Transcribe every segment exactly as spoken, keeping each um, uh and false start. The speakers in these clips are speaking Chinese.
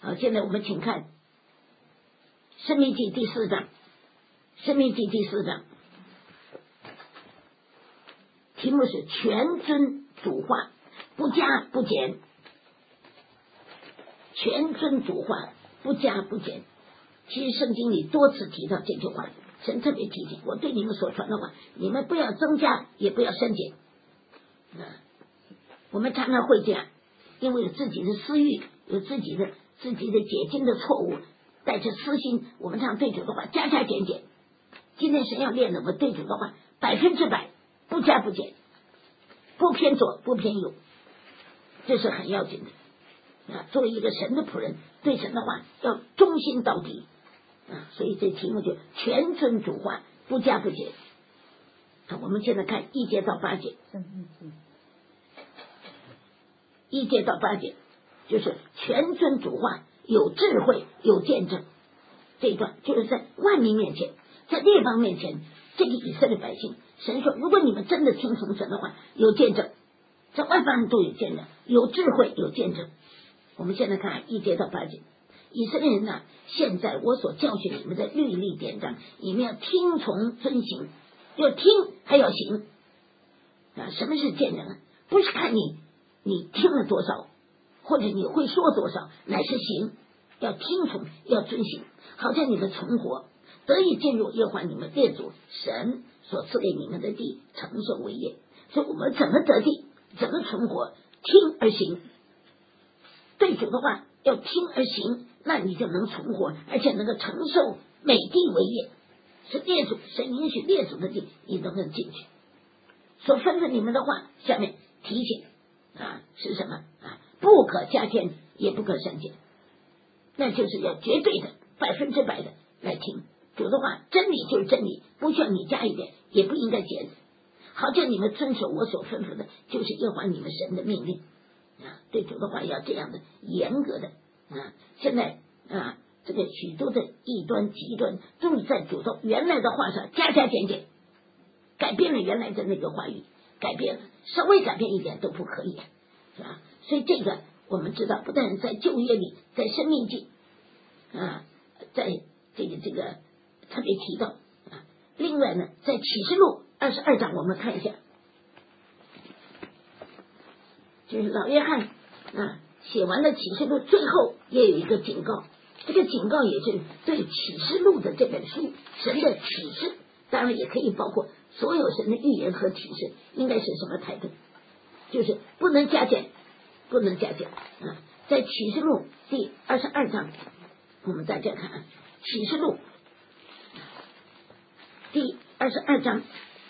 好，现在我们请看申命记第四章，申命记第四章题目是全尊主化，不加不减，全尊主化，不加不减。其实圣经里多次提到这句话，神特别提醒我，对你们所传的话，你们不要增加，也不要删减。啊，我们常常会这样，因为有自己的私欲，有自己的自己的解经的错误，带着私心，我们常对主的话加加减减。今天神要练的，我们对主的话百分之百不加不减，不偏左不偏右，这是很要紧的啊！作为一个神的仆人，对神的话要忠心到底啊！所以这题目就全尊主化，不加不减。啊，我们现在看一节到八节，一节到八节就是全尊主化，有智慧，有见证。这一段就是在万民面前，在列邦面前，这个以色列百姓，神说，如果你们真的听从神的话，有见证，在外邦人都有见证，有智慧，有见证。我们现在看一节到八节，以色列人呐，现在我所教训你们的律例典章，你们要听从遵行，要听还要行啊！什么是见证啊？不是看你你听了多少，或者你会说多少，乃是行，要听从，要遵行，好像你们存活，得以进入耶和华你们列祖神所赐给你们的地，承受为业。所以我们怎么得地，怎么存活？听而行，对主的话要听而行，那你就能存活，而且能够承受美地为业。是列祖，神允许列祖的地，你都能进去。所吩咐你们的话，下面提醒啊，是什么啊？不可加添，也不可删减，那就是要绝对的百分之百的来听主的话，真理就是真理，不需要你加一点，也不应该减，好叫你们遵守我所吩咐的，就是耶和华你们神的命令啊。对主的话要这样的严格的啊。现在啊，这个许多的异端极端都是在主的原来的话上加加减减，改变了原来的那个话语，改变了，稍微改变一点都不可以，是吧？所以这个我们知道，不但在旧约里，在申命记啊，在这个这个特别提到啊。另外呢，在启示录二十二章，我们看一下，就是老约翰啊写完了启示录，最后也有一个警告，这个警告也是对启示录的这本书神的启示，当然也可以包括所有神的预言和启示，应该是什么态度？就是不能加减，不能加减啊！在启示录第二十二章，我们大家看啊，启示录第二十二章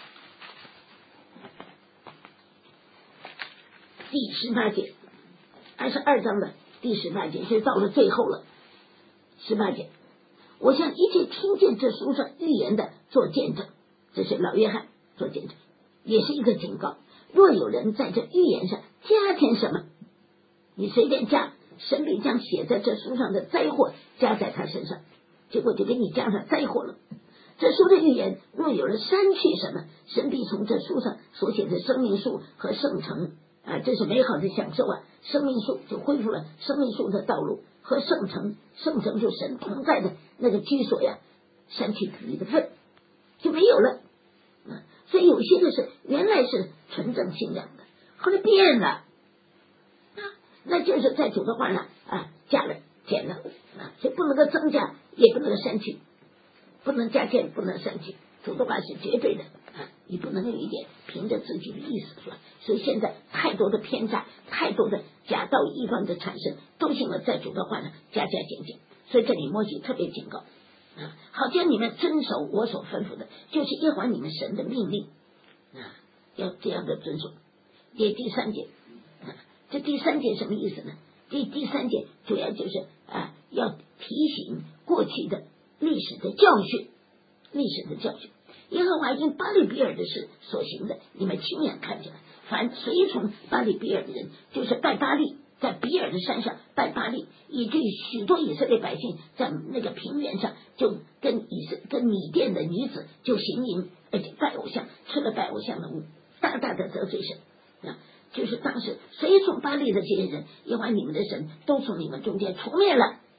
第十八节，二十二章的第十八节，是到了最后了。十八节，我向一切听见这书上预言的做见证，这是老约翰做见证，也是一个警告。若有人在这预言上加添什么，你随便加，神必将写在这书上的灾祸加在他身上，结果就给你加上灾祸了。这书的预言，若有人删去什么，神必从这书上所写的生命树和圣城啊，这是美好的享受啊！生命树就恢复了生命树的道路，和圣城，圣城就神同在的那个居所呀，删去自己的份就没有了啊。所以有些的是原来是纯正信仰的，后来变了啊，那就是在主的话呢啊加了减了啊，所以不能够增加，也不能够删去，不能加减，不能删去。主的话是绝对的啊，你不能有一点凭着自己的意思，是吧？所以现在太多的偏差，太多的假道异端的产生，都是因为在主的话呢加加减减。所以这里摩西特别警告啊，好叫你们遵守我所吩咐的，就是耶和华你们神的命令啊，要这样的遵守。这第三节啊，这第三节什么意思呢？这第三节主要就是啊，要提醒过去的历史的教训，历史的教训。耶和华因巴利比尔的事所行的，你们亲眼看见了。凡随从巴利比尔的人，就是拜巴利，在比尔的山上拜巴利，以至于许多以色列百姓在那个平原上就跟以色跟米甸的女子就行淫，而且拜偶像，吃了拜偶像的物，大大的得罪神啊！就是当时随从巴利的这些人，耶和华你们的神都从你们中间除灭了，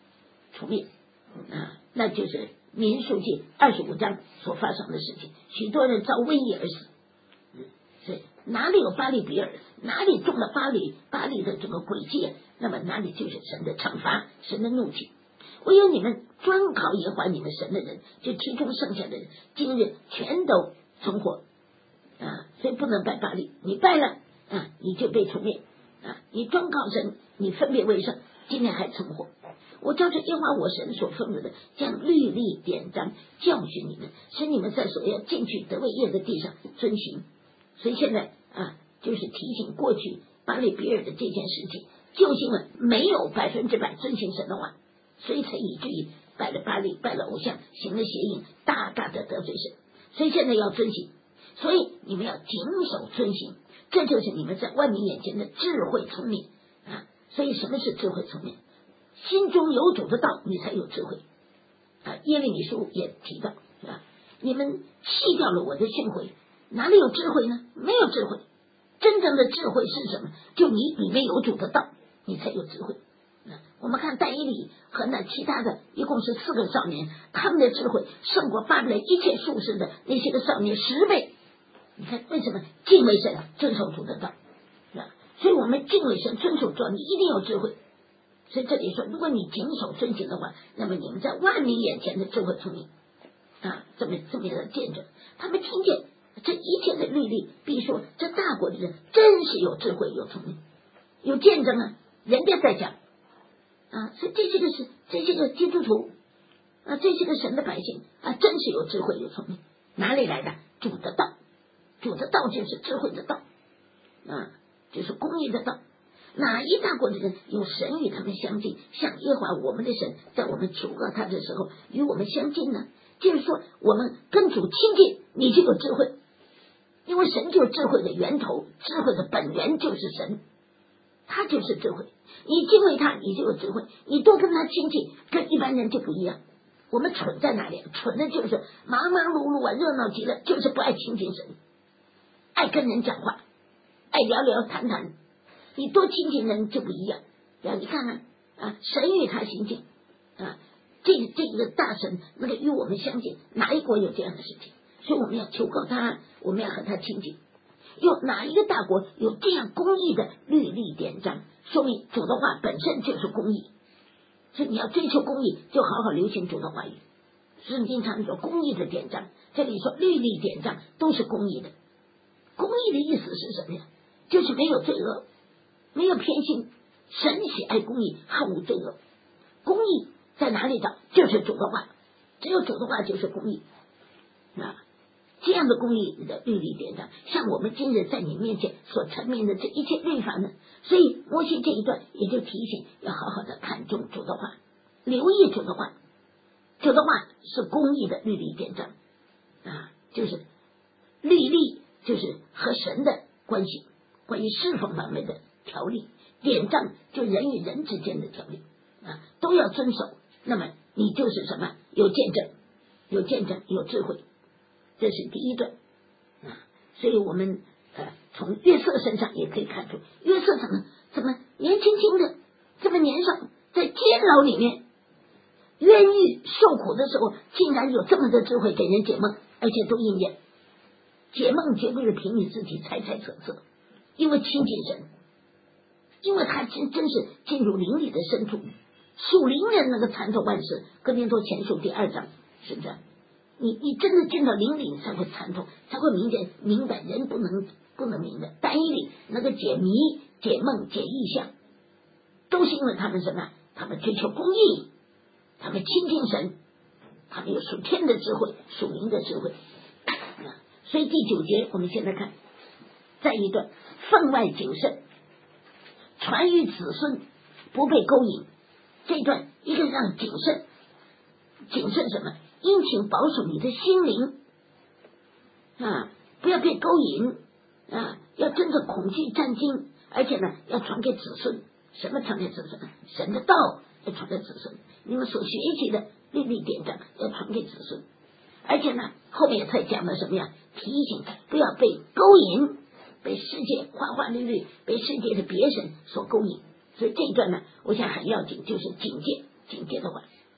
除灭啊，那就是民数记二十五章所发生的事情，许多人遭瘟疫而死。所以哪里有巴利比尔，哪里中了巴利巴利的这个诡计，那么哪里就是神的惩罚，神的怒气。唯有你们专靠耶和华你们神的人，就其中剩下的人，今日全都存活啊！所以不能拜巴利，你拜了啊，你就被除灭啊！你专靠神，你分别为圣，今天还存活。我照着耶和华我神所吩咐的，将律例典章教训你们，使你们在所要进去得为业的地上遵行。所以现在啊，就是提醒过去巴利比尔的这件事情，救星们没有百分之百遵行神的话，所以才以至于拜了巴利，拜了偶像，行了邪淫，大大的得罪神。所以现在要遵行，所以你们要谨守遵行，这就是你们在万民眼前的智慧聪明啊！所以什么是智慧聪明？心中有主的道，你才有智慧啊！耶利米书也提到啊，你们弃掉了我的训诲，哪里有智慧呢？没有智慧。真正的智慧是什么？就你里面有主的道，你才有智慧。我们看但以理和那其他的一共是四个少年，他们的智慧胜过巴比伦一切术士的那些个少年十倍。你看为什么？敬畏神，遵守主的道。所以我们敬畏神，遵守主，你一定有智慧。所以这里说，如果你谨守遵行的话，那么你们在万民眼前的智慧聪明啊，这么这么样的见证，他们听见这一切的律例，必说这大国的人真是有智慧有聪明，有见证啊，人家在讲啊，所以这些个是这些个基督徒啊，这些个神的百姓啊，真是有智慧有聪明，哪里来的？主的道，主的道就是智慧的道啊，就是公义的道。哪一大国的人有神与他们相近，像耶和华我们的神在我们求告他的时候与我们相近呢？就是说我们跟主亲近，你就有智慧，因为神就是智慧的源头，智慧的本源就是神，他就是智慧。你敬畏他，你就有智慧。你多跟他亲近，跟一般人就不一样。我们蠢在哪里？蠢的就是忙忙碌碌啊，热闹极了，就是不爱亲近神，爱跟人讲话，爱聊聊谈谈。你多亲近人就不一样。然后你看看啊，神与他亲近啊，这这个大神那个与我们相近，哪一国有这样的事情？所以我们要求告他，我们要和他亲近。有哪一个大国有这样公义的律例典章？说明主的话本身就是公义，所以你要追求公义，就好好流行主的话语。圣经常说公义的典章，这里说律例典章都是公义的。公义的意思是什么呀？就是没有罪恶，没有偏心，神喜爱公义，恨恶罪恶。公义在哪里找？就是主的话，只有主的话就是公义啊。这样的公义的律例典章，像我们今日在你面前所陈明的这一切律法呢，所以摩西这一段也就提醒要好好的看重主的话，留意主的话。主的话是公义的律例典章啊，就是律例就是和神的关系，关于侍奉方面的条例，典章就人与人之间的条例啊，都要遵守。那么你就是什么？有见证，有见证，有智慧。这是第一段啊，所以我们呃从约瑟身上也可以看出，约瑟怎么怎么年轻轻的这么年少，在监牢里面冤狱受苦的时候，竟然有这么的智慧给人解梦，而且都应验。解梦绝不是凭你自己猜猜测测，因为亲近神，因为他真真是进入灵里的深处，属灵人那个参透万事，哥林多前书第二章，是不是？你你真的进到灵里才会参透，才会明白明白人不能不能明白。但以理那个解谜、解梦、解意象，都是因为他们什么？他们追求公义，他们亲近神，他们有属天的智慧，属灵的智慧。所以第九节我们现在看，再一段分外谨慎，传于子孙，不被勾引。这一段一个让谨慎，谨慎什么？殷勤保守你的心灵啊，不要被勾引啊，要真正恐惧战惊，而且呢，要传给子孙。什么传给子孙？神的道要传给子孙，你们所学习的律例典章要传给子孙。而且呢，后面才讲了什么呀？提醒不要被勾引，被世界花花绿绿，被世界的别神所勾引。所以这一段呢，我想很要紧，就是警戒，警戒的话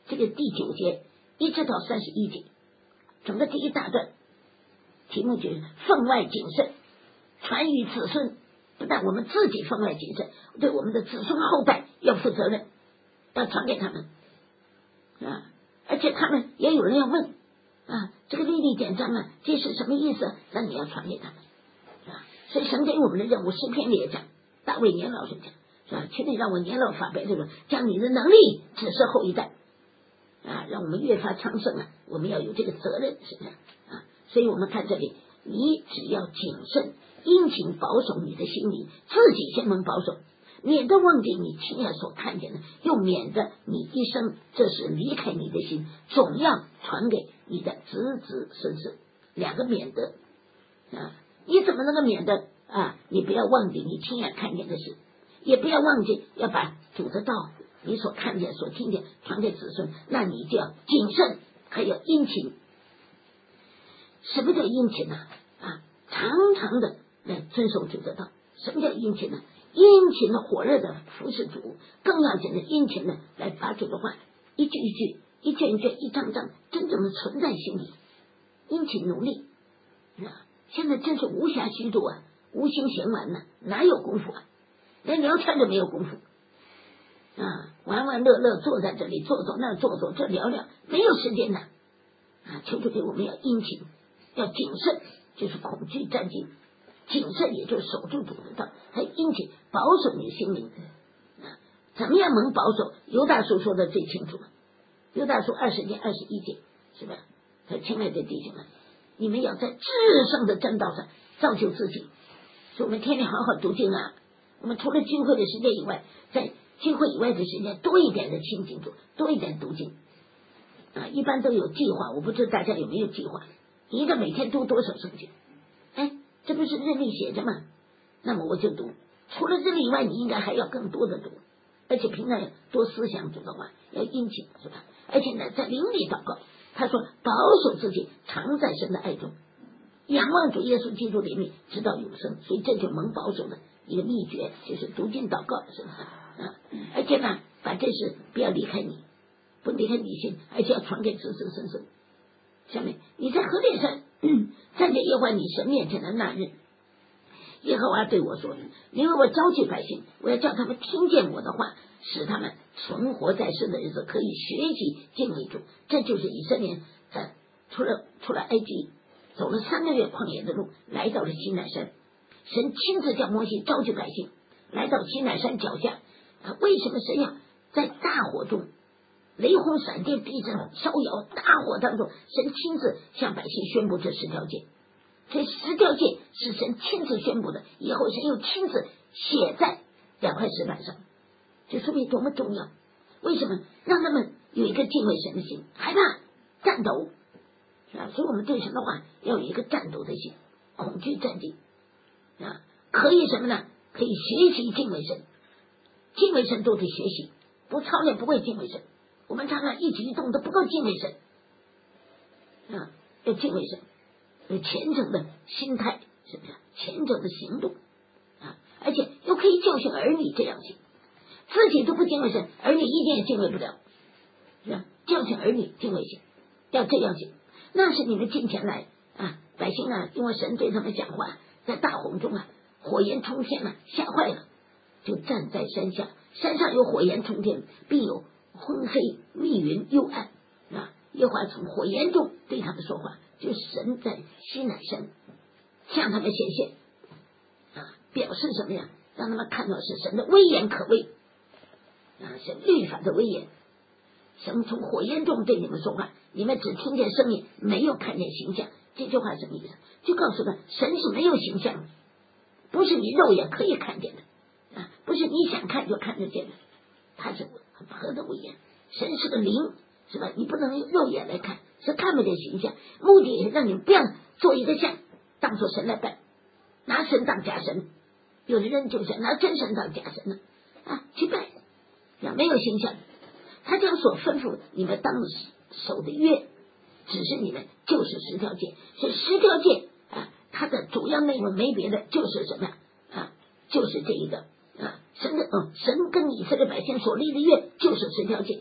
这个第九节一直到三十一节，整个这一大段题目就是分外谨慎，传于子孙。不但我们自己分外谨慎，对我们的子孙后代要负责任，要传给他们啊！而且他们也有人要问啊，这个律例典章啊，这是什么意思？那你要传给他们啊！所以神给我们的任务，诗篇里也讲，大卫年老师讲是吧？求你让我年老发白，这个将你的能力指示后一代啊，让我们越发昌盛啊！我们要有这个责任，是不是啊？所以我们看这里，你只要谨慎。殷勤保守你的心灵，自己先能保守，免得忘记你亲眼所看见的，又免得你一生这是离开你的心，总要传给你的子子孙孙。两个免得啊，你怎么能够免得啊？你不要忘记你亲眼看见的事，也不要忘记要把主的道你所看见所听见传给子孙，那你就要谨慎，还有殷勤。什么叫殷勤呢？啊，常常的来遵守主的道。什么叫殷勤呢？殷勤的火热的服侍主，更要紧的殷勤的来把主的话一句一句、一卷一卷、一张张真正的存在心里，殷勤努力啊！现在真是无暇虚度啊，无心闲玩呢，哪有功夫啊？连聊天都没有功夫啊！玩玩乐乐，坐在这里坐坐，那坐坐，这聊聊，没有时间的啊！求主给我们要殷勤，要谨慎，就是恐惧战兢。谨慎也就是守住主的道，还殷勤保守你的心灵啊！怎么样能保守？犹大书说的最清楚了，犹大书二十节二十一节，是吧？他亲爱的弟兄们，你们要在至圣的真道上造就自己。所以我们天天好好读经啊！我们除了聚会的时间以外，在聚会以外的时间多一点的亲近主，多一点读经啊！一般都有计划，我不知道大家有没有计划？一个每天读多少圣经？哎。这不是日历写着吗？那么我就读，除了日历以外，你应该还要更多的读，而且平常要多思想主的话，要殷勤，是吧？而且呢，在灵里祷告，他说保守自己常在神的爱中，仰望主耶稣基督的名，直到永生。所以这就蒙保守的一个秘诀，就是读经祷告，是不是啊？而且呢，把这事不要离开你，不离开你心，而且要传给子子孙孙。下面你在河烈山站在耶和华你神面前的那日，耶和华对我说：因为我招聚百姓，我要叫他们听见我的话，使他们存活在世的日子可以学习敬畏主。这就是以色列在出了出了埃及，走了三个月旷野的路，来到了西乃山。神亲自叫摩西招聚百姓来到西乃山脚下啊，为什么神要在大火中雷轰闪电地震烧窑大火当中，神亲自向百姓宣布这十条诫。这十条诫是神亲自宣布的，以后神又亲自写在两块石板上，这说明多么重要。为什么？让他们有一个敬畏神的心，害怕战斗是吧？所以我们对神的话要有一个战斗的心，恐惧战兢啊，可以什么呢？可以学习敬畏神，敬畏神都得学习，不操练不会敬畏神。我们常常一举一动都不够敬畏神啊，要敬畏神，有虔诚的心态，是不是？虔诚的行动啊，而且又可以教训儿女这样行，自己都不敬畏神，儿女一定也敬畏不了，是吧？教训儿女敬畏行，要这样行，那是你们近前来啊，百姓啊，因为神对他们讲话，在大洪中啊，火焰冲天了，吓坏了，就站在山下，山上有火焰冲天，必有昏黑密云幽暗啊！耶和华从火焰中对他们说话，就是神在西乃山向他们显现啊，表示什么呀？让他们看到是神的威严可畏啊，是律法的威严。神从火焰中对你们说话，你们只听见声音，没有看见形象。这句话什么意思？就告诉他，神是没有形象的，不是你肉眼可以看见的啊，不是你想看就看得见的，他是何等威严！神是个灵，是吧？你不能用肉眼来看，是看不见形象。目的也是让你不要做一个像，当做神来拜，拿神当假神。有的人就是拿真神当假神呢，啊，去拜，啊，没有形象。他将所吩咐你们当守的约，只是你们就是十条诫。这十条诫啊，它的主要内容没别的，就是什么啊？就是这一个啊，神的嗯，神跟以色列百姓所立的约就是十条诫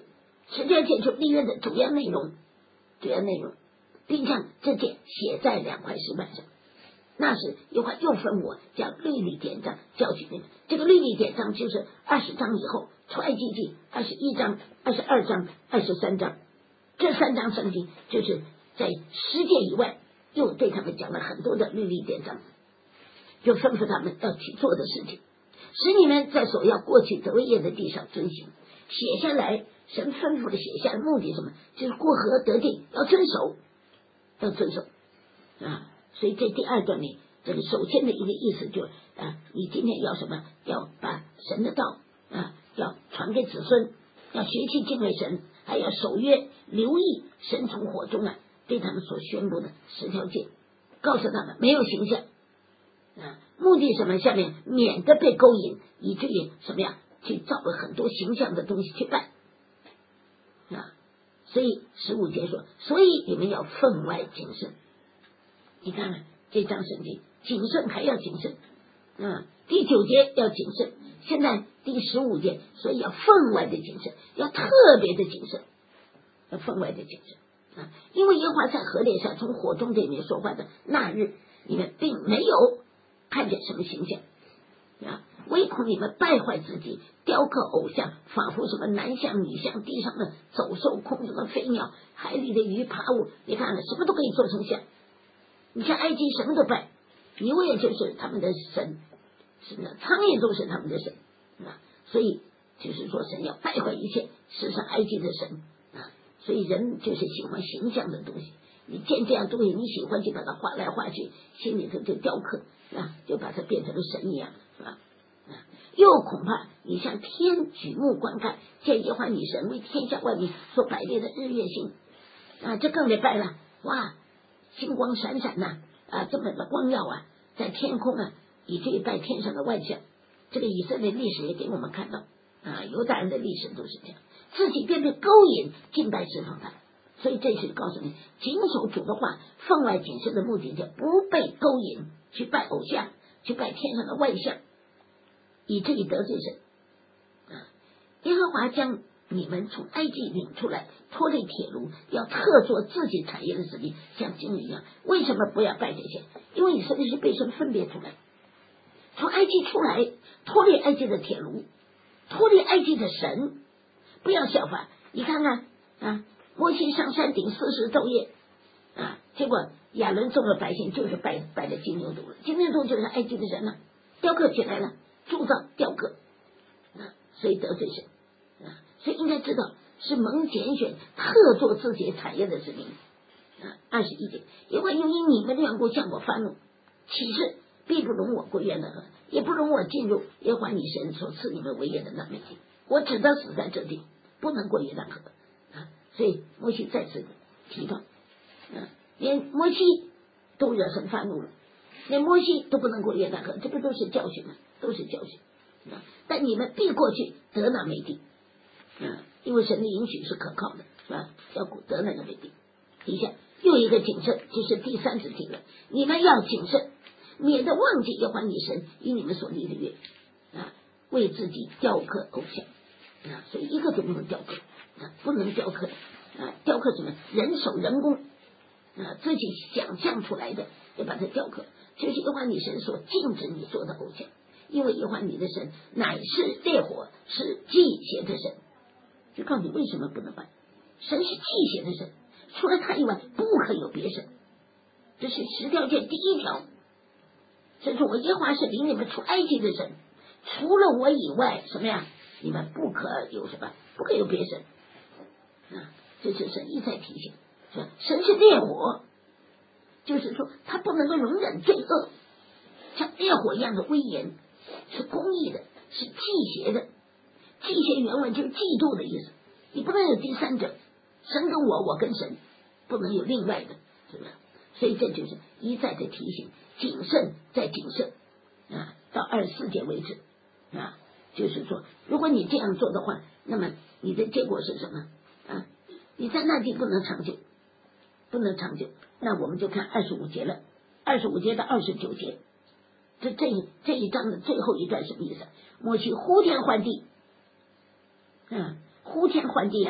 十条诫就立约的主要内容，主要内容，并将这诫写在两块石板上。那时耶和华又分我将律例典章教训你们。这个律例典章就是二十章以后出埃及记二十一章、二十二章、二十三章，这三章圣经就是在十诫以外又对他们讲了很多的律例典章，就吩咐他们要去做的事情，使你们在所要过去得为业的地上遵行。写下来，神吩咐的写下的目的是什么？就是过河得地，要遵守，要遵守啊。所以这第二段里，这个首先的一个意思就是啊，你今天要什么？要把神的道啊，要传给子孙，要学习敬畏神，还要守约，留意神从火中啊对他们所宣布的十条诫，告诉他们没有形象啊，目的什么？下面免得被勾引，以至于什么呀？去造了很多形象的东西去拜啊。所以十五节说，所以你们要分外谨慎。你看看这章圣经，谨慎还要谨慎啊。第九节要谨慎，现在第十五节，所以要分外的谨慎，要特别的谨慎，要分外的谨慎啊。因为耶和华在河烈上从火中这里面说话的那日，你们并没有看见什么形象啊，唯恐你们败坏自己，雕刻偶像，仿佛什么男像女像，地上的走兽、空中的飞鸟、海里的鱼、爬物，你看了什么都可以做成像。你像埃及什么都拜，牛也就是他们的神，是呢，苍蝇都是他们的神啊。所以就是说，神要败坏一切世上埃及的神啊。所以人就是喜欢形象的东西，你见这样东西，你喜欢就把它画来画去，心里头就雕刻啊，就把它变成了神一样，是吧？啊，又恐怕你向天举目观看，见耶和华你神为天下万民所摆列的日月星啊，这更得拜了。哇，星光闪闪呐、啊，啊，这么的光耀啊，在天空啊，以至于拜天上的万象。这个以色列历史也给我们看到啊，犹大人的历史都是这样，自己便被勾引敬拜侍奉他。所以这是告诉你，谨守主的话，分外谨慎的目的就不被勾引去拜偶像，去拜天上的万象，以至于得罪神啊。耶和华将你们从埃及领出来，脱离铁炉，要特作自己产业的子民，像今日一样。为什么不要拜这些？因为以色列是被神分别出来，从埃及出来，脱离埃及的铁炉，脱离埃及的神，不要效法。你看看啊，摩西上山顶四十昼夜啊，结果亚伦众的百姓就是拜拜的金牛犊了，金牛犊就是埃及的神了、啊，雕刻起来了，铸造雕刻啊，所以得罪神啊。所以应该知道是蒙拣选，特作自己产业的子民啊。二十一节，耶和华又因你们的缘故向我发怒，启示必不容我归约的河，也不容我进入耶和华你神所赐你们为业的那美地，我只得死在这地，不能过约旦河啊。所以摩西再次提到啊，连摩西都惹神发怒了，连摩西都不能过约旦河，这不都是教训吗？都是教训啊。但你们必过去得那美地啊，因为神的允许是可靠的，是吧？要得那个美地。底下又一个谨慎，就是第三十题了，你们要谨慎，免得忘记耶和华你神与你们所立的约啊，为自己雕刻偶像啊，所以一个都不能雕刻啊，不能雕刻啊，雕刻什么？人手人工啊，自己想象出来的，要把它雕刻，就是耶和华你神所禁止你做的偶像，因为耶和华你的神乃是烈火，是忌邪的神。就告诉你为什么不能拜，神是忌邪的神，除了他以外不可有别神，这是十条诫第一条。神说我耶和华是领你们出埃及的神，除了我以外什么呀，你们不可有什么，不可有别神啊。这是神一再提醒，是吧？神是烈火，就是说他不能够容忍罪恶，像烈火一样的威严，是公义的，是忌邪的。忌邪原文就是嫉妒的意思，你不能有第三者，神跟我，我跟神，不能有另外的，是吧？所以这就是一再的提醒，谨慎再谨慎啊，到二十四节为止啊，就是说，如果你这样做的话，那么你的结果是什么啊？你在那地不能长久，不能长久。那我们就看二十五节了，二十五节到二十九节，这这一这一章的最后一段什么意思？摩西呼天唤地。嗯，呼天唤地啊，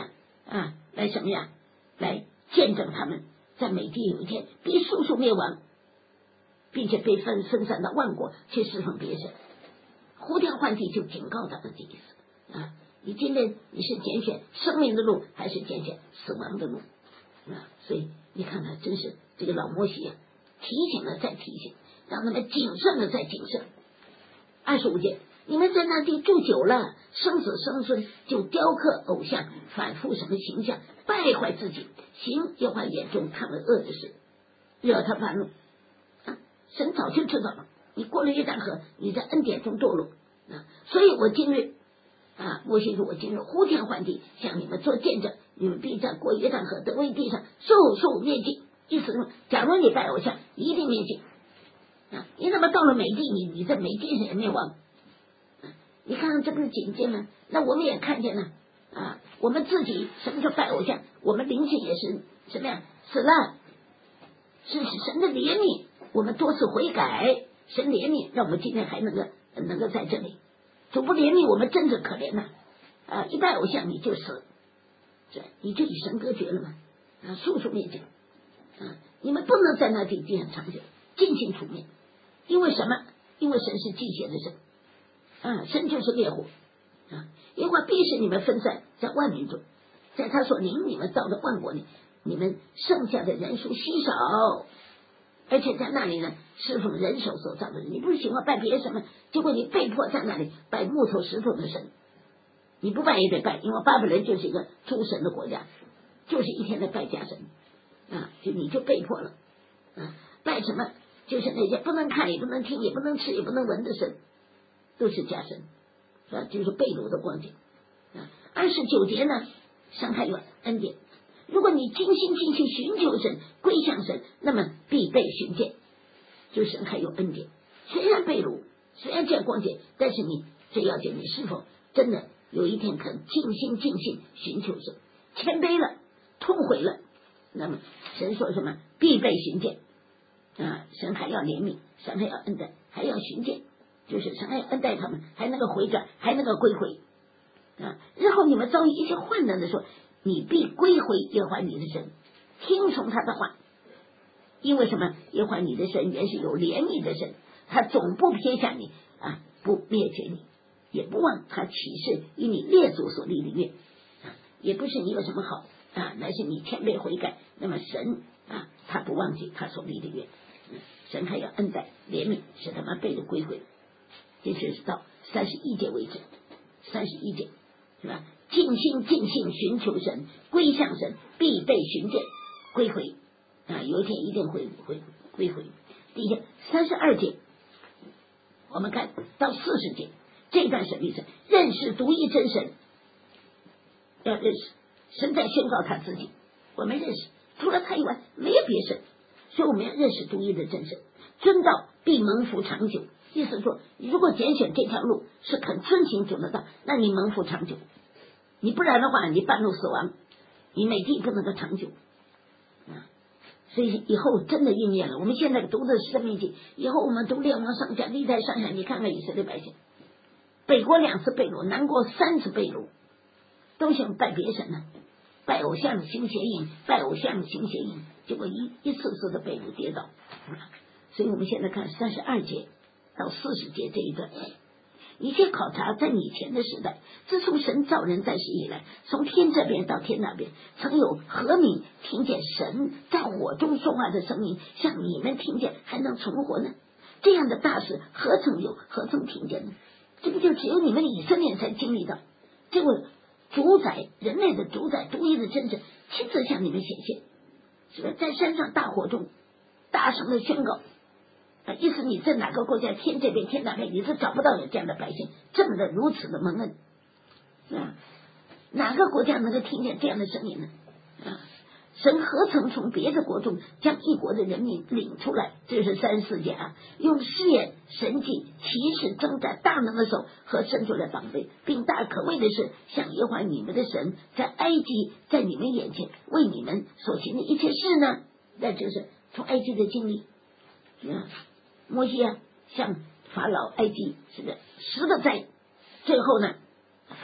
啊，来什么呀？来见证他们在美帝有一天必速速灭亡，并且被分分散到万国去侍奉别神。呼天唤地就警告他的意思啊！你今天你是拣选生命的路，还是拣选死亡的路啊？所以你看看，真是这个老摩西啊，提醒了再提醒，让他们谨慎了再谨慎。二十五节，你们在那地住久了，生子生孙就雕刻偶像，反复什么形象，败坏自己，行耶和华眼中看为恶的事，惹他发怒啊！神早就知道了，你过了约旦河，你在恩典中堕落啊！所以我今日啊，摩西说，我今日呼天唤地，向你们做见证，你们必在过约旦河的位地上速速灭尽。意思说，假如你拜偶像，一定灭尽啊！你怎么到了美地，你你在美地上也灭亡？啊、你看看这不是警戒吗？那我们也看见了啊，我们自己什么叫拜偶像？我们灵性也是什么呀？死了，是是神的怜悯，我们多次悔改，神怜悯，让我们今天还能够能够在这里。主不怜悯我们，真是可怜呐！啊，一拜偶像你就死，这你就与神隔绝了嘛！啊，速速灭尽啊！你们不能在那地地上长久，尽情除灭，因为什么？因为神是忌邪的神啊，神就是烈火啊！因为必使你们分散在万民中，在他所领你们到的万国里，你们剩下的人数稀少。而且在那里呢，侍奉人手所造的人，你不是喜欢拜别什么？结果你被迫在那里拜木头石头的神，你不拜也得拜，因为巴比伦就是一个诸神的国家，就是一天的拜假神啊，就你就被迫了啊，拜什么？就是那些不能看也不能听也不能吃也不能闻的神，都是假神，是吧？就是被掳的光景啊。二十九节呢，上太远恩典。如果你精心尽心寻求神，归向神，那么必被寻见，就神还有恩典。虽然被掳，虽然这样光景，但是你最要紧，你是否真的有一天肯尽心尽性寻求神，谦卑了，痛悔了，那么神说什么？必被寻见啊！神还要怜悯，神还要恩待，还要寻见，就是神还要恩待他们，还能够回转，还能够归回啊！日后你们遭遇一些患难的时候，你必归回耶和华你的神，听从他的话，因为什么？耶和华你的神原是有怜悯的神，他总不撇下你啊，不灭绝你，也不忘他起誓与你列祖所立的约啊，也不是你有什么好啊，乃是你谦卑悔改，那么神啊，他不忘记他所立的约，嗯、神还要恩待怜悯，使他们被掳归回。这就是到三十一节为止，三十一节是吧？尽心尽性寻求神，归向神，必被寻见，归回啊！有一天一定会会归回。第一三十二节，我们看到四十节，这段什么意思？认识独一真神，要认识神在宣告他自己，我们认识除了他以外没有别神，所以我们要认识独一的真神，遵道必蒙福长久。意思说，如果拣选这条路是肯遵行主的道，那你蒙福长久。你不然的话，你半路死亡，你美地不能够长久啊！所以以后真的应验了。我们现在读的是生命记，以后我们读列王上下、历代上下，你看看以色列百姓，北国两次被掳，南国三次被掳，都想拜别神呢，拜偶像行邪淫，拜偶像行邪淫，结果一一次次的被掳跌倒、啊。所以我们现在看三十二节到四十节这一段。一切考察在以前的时代，自从神造人在世以来，从天这边到天那边，曾有何民听见神在火中说话的声音，像你们听见还能存活呢？这样的大事何曾有，何曾听见呢？这个就只有你们以色列才经历到，这位主宰人类的主宰独一的真神亲自向你们显现，是不是在山上大火中大声的宣告？意思你在哪个国家，天这边天那边，你是找不到有这样的百姓，这么的如此的蒙恩啊！哪个国家能够听见这样的声音呢？啊！神何曾从别的国中将一国的人民领出来？这是三十四节啊！用试验、神迹、奇事、征战、大能的手和伸出来防备，并大可畏的是，像耶和华你们的神在埃及，在你们眼前为你们所行的一切事呢？那就是从埃及的经历啊。摩西啊，向法老埃及是的十个灾，最后呢，法老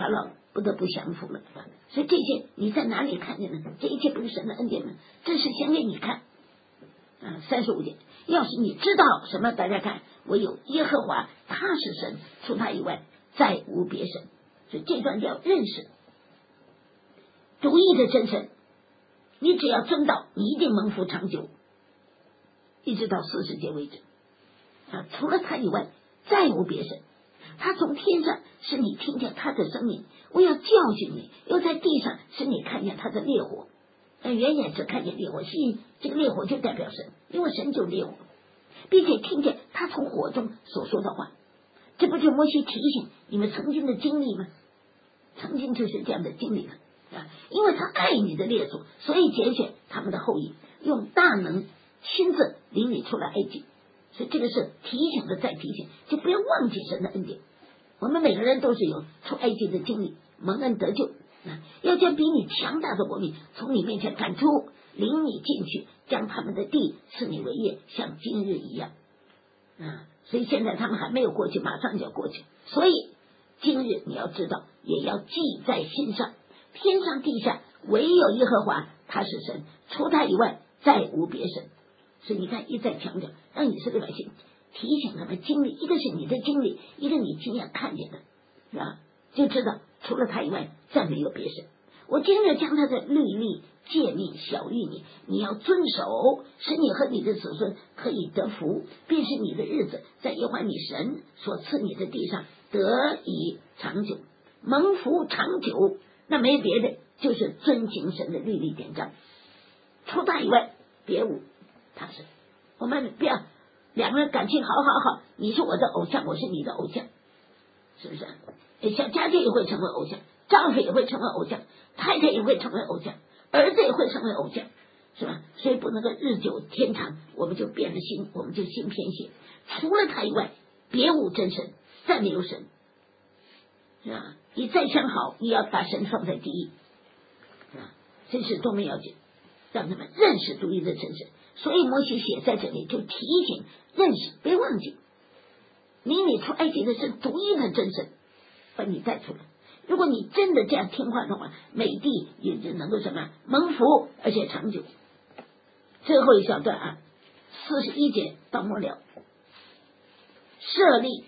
不得不降服了。所以这些你在哪里看见呢？这一切不是神的恩典吗？这是想给你看啊。三十五节，要是你知道什么，大家看，唯有耶和华，他是神，除他以外再无别神。所以这段要认识独一的真神，你只要遵道，你一定蒙福长久，一直到四十节为止啊。除了他以外再无别神。他从天上使你听见他的声音，我要教训你；又在地上使你看见他的烈火。但远远只看见烈火，吸引这个烈火就代表神，因为神就烈火，并且听见他从火中所说的话。这不就摩西提醒你们曾经的经历吗？曾经就是这样的经历了啊！因为他爱你的列祖，所以拣选他们的后裔，用大能亲自领你出来埃及。所以这个是提醒的再提醒，就不要忘记神的恩典。我们每个人都是有出埃及的经历，蒙恩得救啊！要将比你强大的国民从你面前赶出，领你进去，将他们的地赐你为业，像今日一样啊！所以现在他们还没有过去，马上就要过去。所以今日你要知道，也要记在心上。天上地下唯有耶和华，他是神，除他以外再无别神。所以你看，一再强调，让以色列百姓提醒他们经历，一个是你的经历，一个你亲眼看见的，是吧？就知道除了他以外再没有别神。我今日将他的律例诫命晓谕你，你要遵守，使你和你的子孙可以得福，便是你的日子在耶和华你神所赐你的地上得以长久，蒙福长久。那没别的，就是遵行神的律例典章，除他以外别无他是。我们不要两个人感情好好好，你是我的偶像，我是你的偶像，是不是？小家庭也会成为偶像，丈夫也会成为偶像，太太也会成为偶像，儿子也会成为偶像，是吧？所以不能够日久天长，我们就变了心，我们就心偏邪。除了他以外别无真神，再没有神，是吧？你再想好，你要把神放在第一，是吧？这是多么要紧，让他们认识独一的真神。所以摩西写在这里就提醒认识，别忘记领你出埃及的是独一的真神，把你带出来。如果你真的这样听话的话，美地也就能够什么蒙福，而且长久。最后一小段啊，四十一节到末了，设立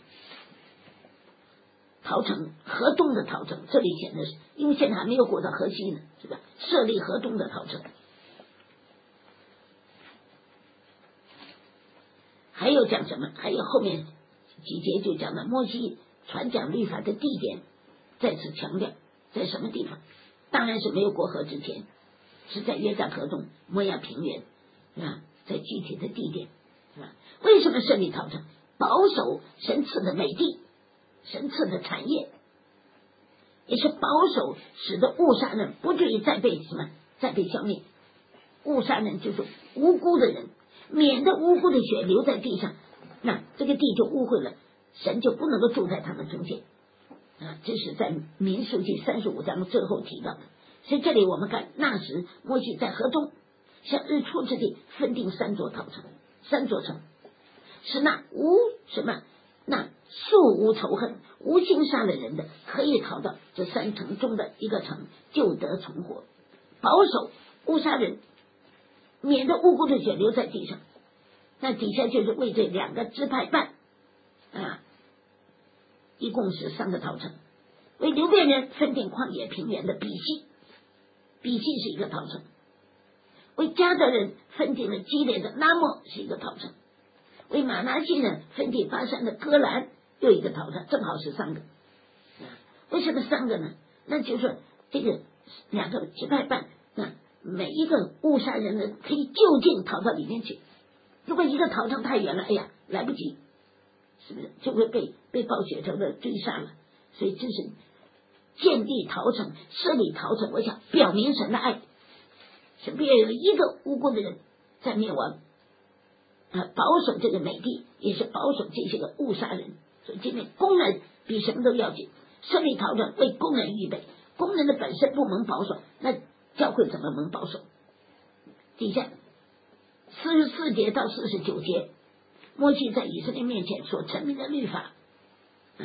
陶城，河东的陶城，这里显的是，因为现在还没有过到河西呢，是吧？设立河东的陶城。还有讲什么？还有后面几节就讲了摩西传讲律法的地点，再次强调在什么地方？当然是没有过河之前，是在约旦河中摩亚平原，是吧？在具体的地点，是吧？为什么设立陶城？保守神赐的美地，神赐的产业，也是保守使得误杀人不至于再被什么再被消灭。误杀人就是无辜的人，免得无辜的血流在地上，那这个地就污秽了，神就不能够住在他们中间啊。这是在民数记三十五章最后提到的。所以这里我们看，那时摩西在河中向日出之地分定三座陶城，三座城，是那无什么那素无仇恨无心杀了人的，可以逃到这三城中的一个城，就得存活。保守误杀人，免得无辜的血流在地上。那底下就是为这两个支派办啊，一共是三个陶城。为流便人分定旷野平原的比西，比西是一个陶城。为迦得人分定了基列的拉莫，是一个陶城。为马拿西人分定巴山的戈兰，又一个陶城，正好是三个。为什么三个呢？那就是说这个两个支派办，那每一个误杀人的可以就近逃到里面去。如果一个逃城太远了，哎呀，来不及，是不是就会被被暴雪仇的追杀了？所以这是建立陶城，设立陶城，我想表明神的爱，是不要有一个无辜的人在灭亡啊！保守这个美地，也是保守这些个误杀人。所以今天工人比什么都要紧，设立陶城为工人预备，工人的本身不蒙保守，那教会怎么蒙保守？底下四十四节到四十九节，摩西在以色列面前所陈明的律法啊，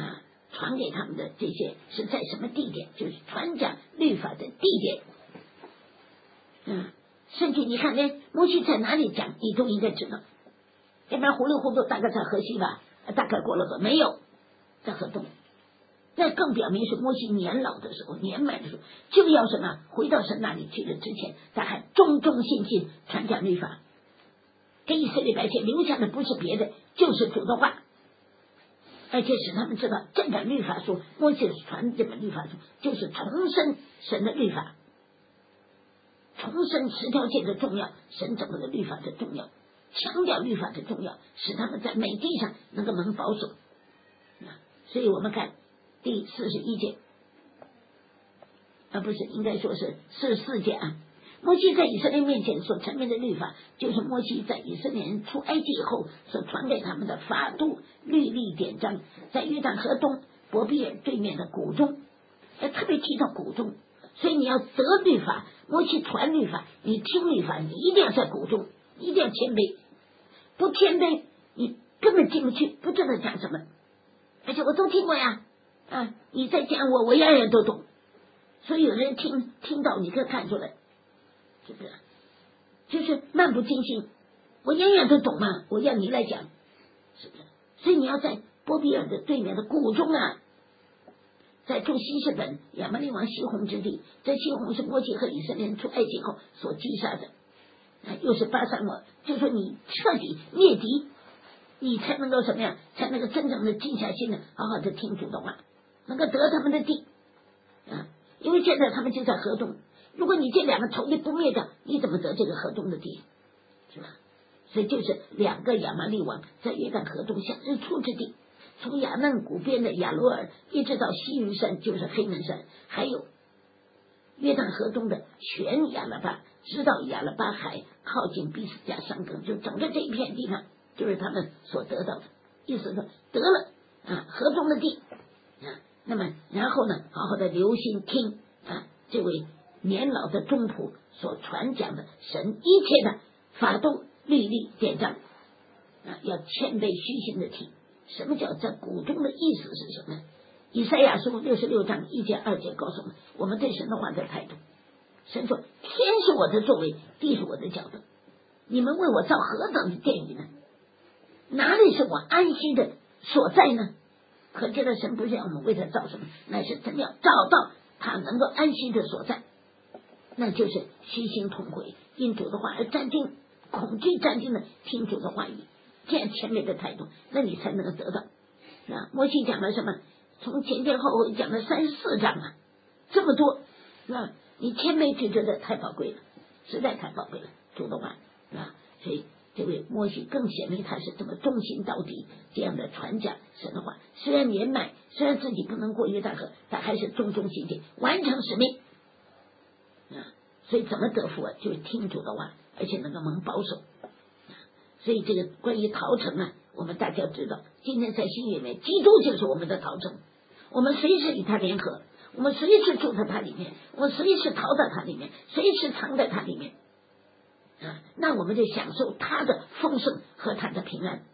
传给他们的这些是在什么地点，就是传讲律法的地点。嗯，甚至你看，连摩西在哪里讲，你都应该知道。要不然糊里糊涂大概在河西吧，大概过了河，没有在河东。那更表明是摩西年老的时候，年迈的时候，就要什么回到神那里去的之前，他还忠忠心心传讲律法，给以色列百姓留下的不是别的，就是主的话，而且使他们知道这本律法书，摩西传这本律法书就是重申神的律法，重申十条诫的重要，神整个的律法的重要，强调律法的重要，使他们在美地上能够蒙保守。所以我们看第四十一节，啊，不是，应该说是四十四节啊。摩西在以色列面前所陈明的律法，就是摩西在以色列人出埃及以后所传给他们的法度、律例、典章，在约旦河东伯比尔对面的谷中，呃，特别提到谷中。所以你要得律法，摩西传律法，你听律法，你一定要在谷中，一定要谦卑，不谦卑，你根本进不去，不知道讲什么。而且我都听过呀，啊，你在讲我，我样样都懂。所以有人听听到，你可以看出来，是不是？就是漫不经心，我样样都懂嘛，我要你来讲，是不是？所以你要在波比尔的对面的谷中啊，在住西士本亚玛利王西宏之地，这西宏是摩西和以色列人出埃及后所击杀的，啊，又是巴珊王，就说你彻底灭敌，你才能够什么样？才能够真正的静下心来，好好的听主的话，能够得他们的地啊！因为现在他们就在河东，如果你这两个仇敌不灭掉，你怎么得这个河东的地？是吧？所以就是两个亚玛利王在约旦河东向日出之地，从亚嫩谷边的亚罗尔一直到西云山，就是黑门山，还有约旦河东的全亚拉巴，直到亚拉巴海靠近比斯加山根，就整个这一片地方就是他们所得到的。意思说得了啊河东的地啊，那么然后呢，好好的留心听啊这位年老的宗仆所传讲的神一切的法度、律例、典章啊，要谦卑虚心的听。什么叫在谷中的意思是什么？以赛亚书六十六章一节二节告诉我们，我们对神的话的态度。神说：天是我的作为，地是我的脚凳，你们为我造何等的殿宇呢？哪里是我安息的所在呢？可见的神不是让我们为他造什么，乃是真要找到他能够安息的所在，那就是虚心痛悔，因主的话而战兢，恐惧战兢的听主的话语，这样谦卑的态度，那你才能够得到。啊，摩西讲了什么？从前前后后讲了三十四章啊，这么多，啊，你谦卑就觉得太宝贵了，实在太宝贵了，主的话啊，所以这位摩西更显明他是这么忠心到底，这样的传讲神的话。虽然年迈，虽然自己不能过约旦河，但还是忠忠心心完成使命啊。所以怎么得福啊？就是听主的话，而且能够蒙保守。所以这个关于逃城啊，我们大家知道，今天在新约里面，基督就是我们的逃城，我们随时与他联合，我们随时住在他里面，我们随时逃到他里面，随时藏在他里面啊，那我们就享受他的丰盛和他的平安。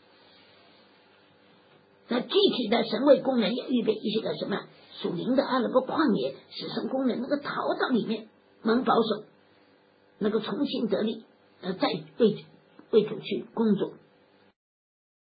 那具体的神为工人要预备一些个什么属灵的阿拉伯旷野，使神工人能够逃到里面，能保守，能够重新得力，呃，再为为主去工作。